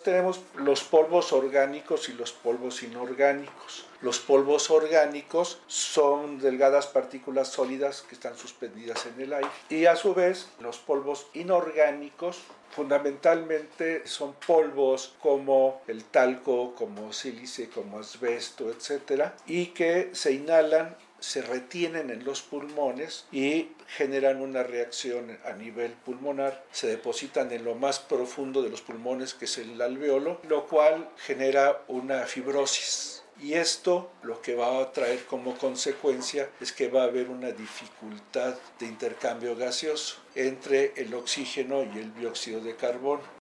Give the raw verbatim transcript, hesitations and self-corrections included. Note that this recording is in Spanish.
Tenemos los polvos orgánicos y los polvos inorgánicos. Los polvos orgánicos son delgadas partículas sólidas que están suspendidas en el aire. Y a su vez, los polvos inorgánicos fundamentalmente son polvos como el talco, como sílice, como asbesto, etcétera, y que se inhalan, se retienen en los pulmones y generan una reacción a nivel pulmonar, se depositan en lo más profundo de los pulmones, que es el alveolo, lo cual genera una fibrosis. Y esto lo que va a traer como consecuencia es que va a haber una dificultad de intercambio gaseoso entre el oxígeno y el dióxido de carbono.